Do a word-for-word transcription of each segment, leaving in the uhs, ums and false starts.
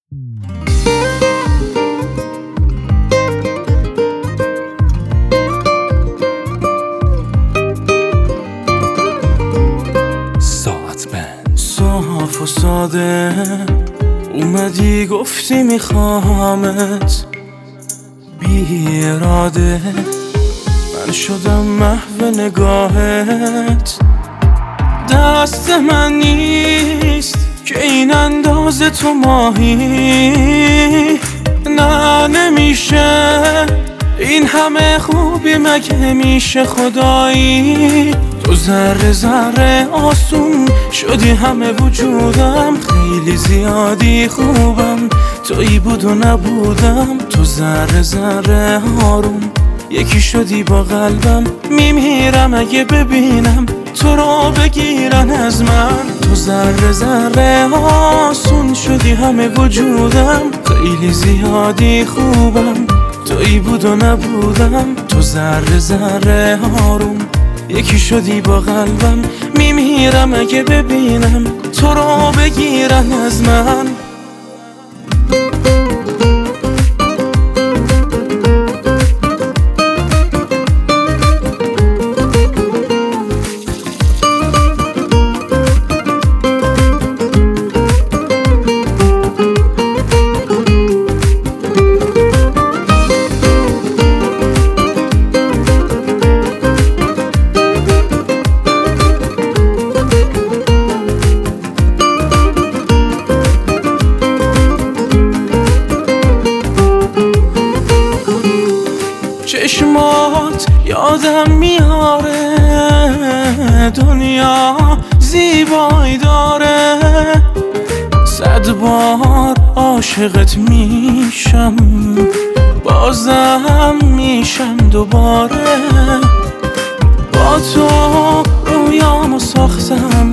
ساعت بند صاف و ساده اومدی گفتی میخوامت، بی اراده من شدم محو نگاهت. دست من نیست که این اندازه تو ماهی، نه نمیشه این همه خوبی مگه میشه خدایی. تو ذره ذره آسون شدی همه وجودم، خیلی زیادی خوبم تویی بود و نبودم. تو ذره ذره آروم یکی شدی با قلبم، میمیرم اگه ببینم تو رو بگیرن از من. تو ذره ذره آسون شدی همه وجودم، خیلی زیادی خوبم تویی بود و نبودم. تو ذره ذره آروم یکی شدی با قلبم، میمیرم اگه ببینم تو رو بگیرن از من. چشمات یادم میاره دنیا زیبایی داره، صد بار عاشقت میشم بازم میشم دوباره. با تو رویامو ساختم،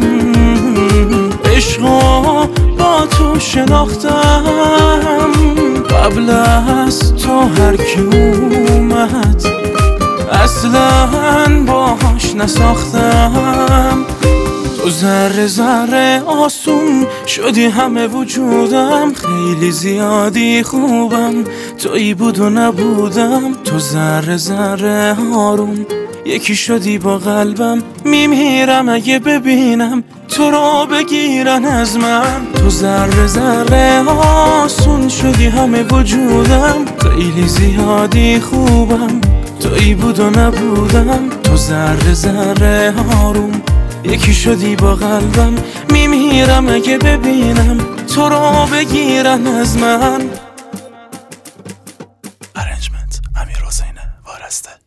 عشقو با تو شناختم، قبل از تو هر کی اومد اصلا باهاش نساختم. تو ذره ذره آسون شدی همه وجودم، خیلی زیادی خوبم تویی بود و نبودم. تو ذره ذره آروم یکی شدی با قلبم، میمیرم اگه ببینم تو رو بگیرن از من. تو ذره ذره آسون شدی همه وجودم، خیلی زیادی خوبم تویی بود و نبودم. تو ذره ذره آروم یکی شدی با قلبم، میمیرم اگه ببینم تو رو بگیرن از من. ارنجمنت امیر حسین وارسته.